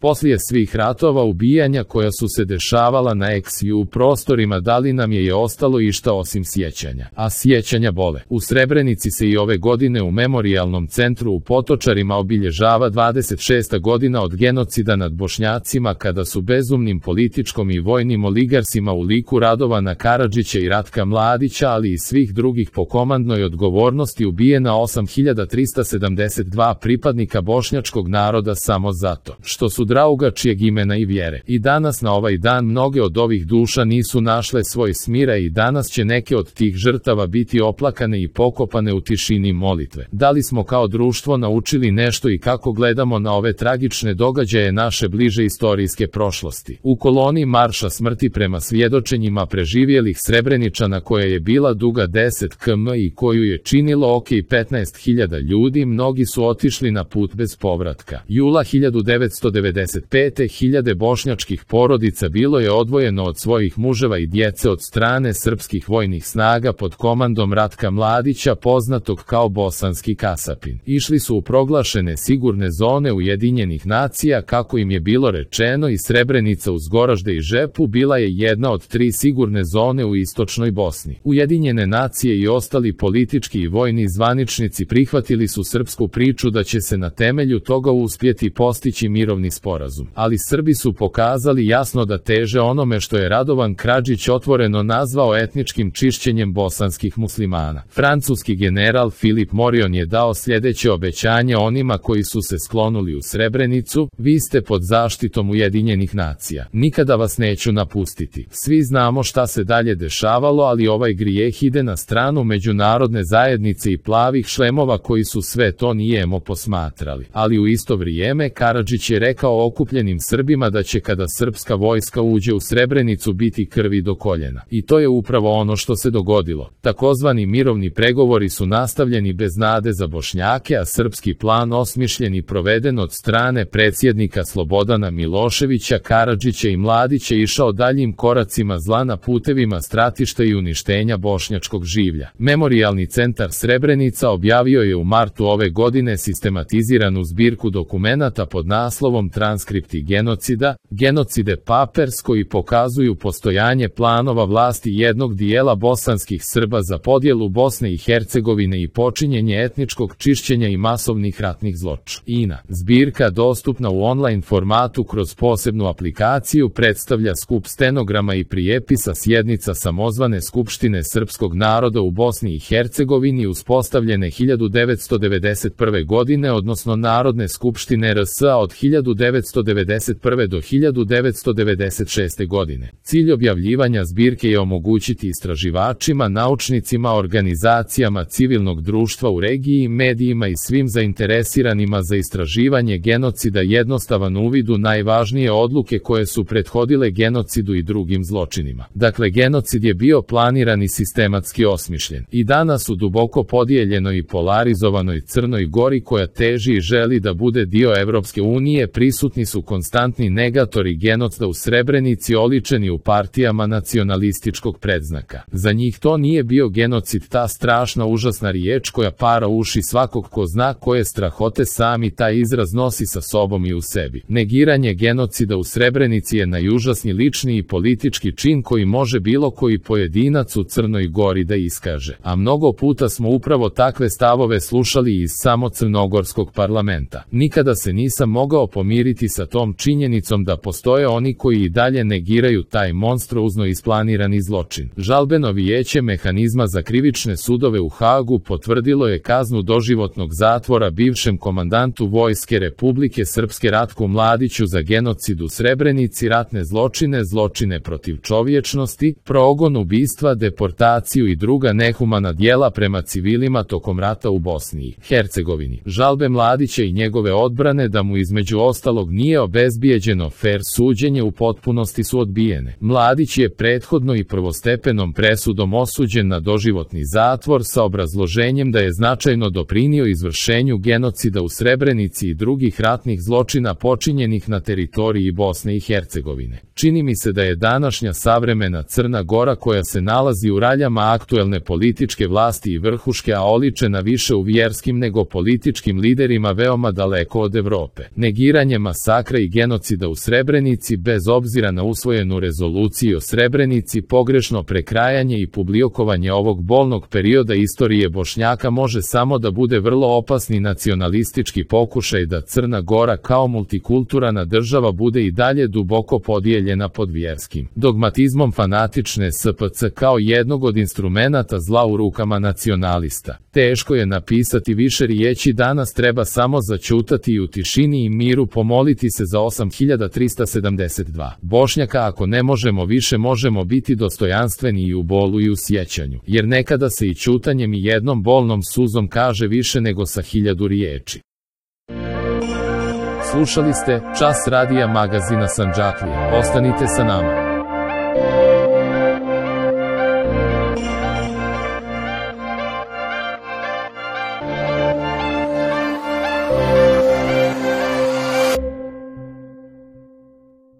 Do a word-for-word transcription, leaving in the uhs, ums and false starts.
Poslije svih ratova ubijanja koja su se dešavala na ex ju prostorima, da li nam je je ostalo išta osim sjećanja? A sjećanja bole. U Srebrenici se i ove godine u Memorijalnom centru u Potočarima obilježava dvadeset šesta godina od genocida nad Bošnjacima, kada su bezumnim političkom i vojnim oligarsima u liku Radovana Karadžića i Ratka Mladića, ali i svih drugih po komandnoj odgovornosti ubijena osam hiljada trista sedamdeset dva pripadnika bošnjačkog naroda samo zato što su draugačijeg imena i vjere. I danas na ovaj dan mnoge od ovih duša nisu našle svoj smira i danas će neke od tih žrtava biti oplakane i pokopane u tišini molitve. Da li smo kao društvo naučili nešto i kako gledamo na ove tragične događaje naše bliže istorijske prošlosti? U koloni marša smrti prema svjedočenjima preživjelih Srebreničana, koja je bila duga deset kilometara i koju je činilo oko petnaest hiljada ljudi, mnogi su otišli na put bez povratka. Jula hiljadu devetsto devedeset pete hiljade bošnjačkih porodica bilo je odvojeno od svojih muževa i djece od strane srpskih vojnih snaga pod komandom Ratka Mladića, poznatog kao Bosanski Kasapin. Išli su u proglašene sigurne zone Ujedinjenih nacija, kako im je bilo rečeno, i Srebrenica uz Goražde i Žepu bila je jedna od tri sigurne zone u istočnoj Bosni. Ujedinjene nacije i ostali politički i vojni zvaničnici prihvatili su srpsku priču da će se na temelju toga uspjeti postići mirovni sporazum. Ali Srbi su pokazali jasno da teže onome što je Radovan Karadžić otvoreno nazvao etničkim čišćenjem bosanskih muslimana. Francuski general Filip Morion je dao sljedeće obećanje onima koji su se sklonuli u Srebrenicu: vi ste pod zaštitom Ujedinjenih nacija. Nikada vas neću napustiti. Svi znamo šta se dalje dešavalo, ali ovaj grijeh ide na stranu međunarodne zajednice i plavih šlemova koji su sve to nijemo posmatrali. Ali u isto vrijeme Karadžić je rekao okupljenim Srbima da će kada srpska vojska uđe u Srebrenicu biti krvi do koljena. I to je upravo ono što se dogodilo. Takozvani mirovni pregovori su nastavljeni bez nade za Bošnjake, a srpski plan osmišljen i proveden od strane predsjednika Slobodana Miloševića, Karadžića i Mladića išao daljim koracima zla na putevima stratišta i uništenja bošnjačkog življa. Memorijalni centar Srebrenica objavio je u martu ove godine sistematiziranu zbirku dokumenata pod naslovom Transkripti genocida, genocide papers, koji pokazuju postojanje planova vlasti jednog dijela bosanskih Srba za podjelu Bosne i Hercegovine i počinjenje etničkog čišćenja i masovnih ratnih zločina. Zbirka, dostupna u online formatu kroz posebnu aplikaciju, predstavlja skup stenograma i prijepisa sjednica samozvane Skupštine srpskog naroda u Bosni i Hercegovini uspostavljene hiljadu devetsto devedeset prve godine, odnosno Narodne skupštine R S A od hiljadu devetsto devedeset prve do hiljadu devetsto devedeset šeste godine. Cilj objavljivanja zbirke je omogućiti istraživačima, naučnicima, organizacijama civilnog društva u regiji, medijima i svim zainteresiranima za istraživanje genocida jednostavan uvid u najvažnije odluke koje su prethodile genocidu i drugim zločinima. Dakle, genocid je bio planiran i sistematski osmišljen. I danas u duboko podijeljenoj i polarizovanoj Crnoj Gori, koja teži i želi da bude dio Evropske unije, prisutni su konstantni negatori genocida u Srebrenici, oličeni u partijama nacionalističkog predznaka. Za njih to nije bio genocid, ta strašna užasna riječ koja para uši svakog ko zna koje strahote sami taj izraz nosi sa sobom i u sebi. Negiranje genocida u Srebrenici je najužasniji lični i politički čin koji može bilo koji pojedinac u Crnoj Gori da iskaže. A mnogo puta smo upravo takve stavove slušali iz samo crnogorskog parlamenta. Nikada se nisam mogao pomiriti sa tom činjenicom da postoje oni koji i dalje negiraju taj monstruozno isplanirani zločin. Žalbeno vijeće mehanizma za krivične sudove u Hagu potvrdilo je kaznu doživotnog zatvora bivšem komandantu Vojske Republike Srpske Ratku Mladiću za genocid u Srebrenici, ratne zločine, zločine protiv čovječnosti, progon, ubistva, deportaciju i druga nehumana djela prema civilima tokom rata u Bosni i Hercegovini. Žalbe Mladića i njegove odbrane da mu između ostalog nije obezbijeđeno fer suđenje u potpunosti su odbijene. Mladić je prethodno i prvostepenom presudom osuđen na doživotni zatvor sa obrazloženjem da je značajno doprinio izvršenju genocida u Srebrenici i drugih ratnih zločina počinjenih na teritoriji Bosne i Hercegovine. Čini mi se da je današnja savremena Crna Gora, koja se nalazi u raljama aktuelne političke vlasti i vrhuške, a oličena više u vjerskim nego političkim liderima, veoma daleko od Evrope. Negiranje masakra i genocida u Srebrenici bez obzira na usvojenu rezoluciju o Srebrenici, pogrešno prekrajanje i publikovanje ovog bolnog perioda istorije Bošnjaka može samo da bude vrlo opasni nacionalistički pokušaj da Crna Gora kao multikulturalna država bude i dalje duboko podijeljena pod vjerskim dogmatizmom fanatične S P C kao jednog od instrumenata zla u rukama nacionalista. Teško je napisati više riječi, danas treba samo zaćutati i u tišini i miru pomoliti se za osam hiljada trista sedamdeset dva Bošnjaka. Ako ne možemo više, možemo biti dostojanstveni i u bolu i u sjećanju, jer nekada se i ćutanjem i jednom bolnom suzom kaže više nego sa hiljadu riječi. Slušali ste Čas radija magazina Sandžaklija. Ostanite sa nama.